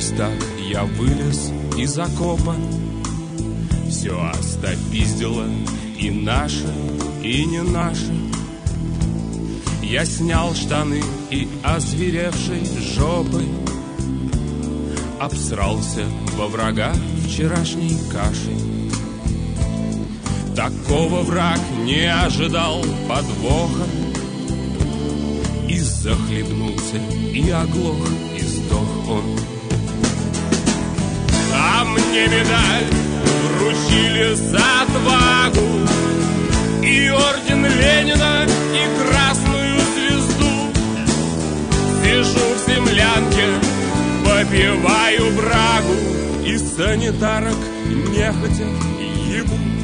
пусть так, я вылез из окопа. Все остопиздило, и наше, и не наше. Я снял штаны и озверевшей жопой обсрался во врага вчерашней кашей. Такого враг не ожидал подвоха, и захлебнулся, и оглох, и сдох он. А мне медаль вручили за отвагу, и орден Ленина, и красную звезду. Сижу в землянке, попиваю брагу, и санитарок нехотя ебу.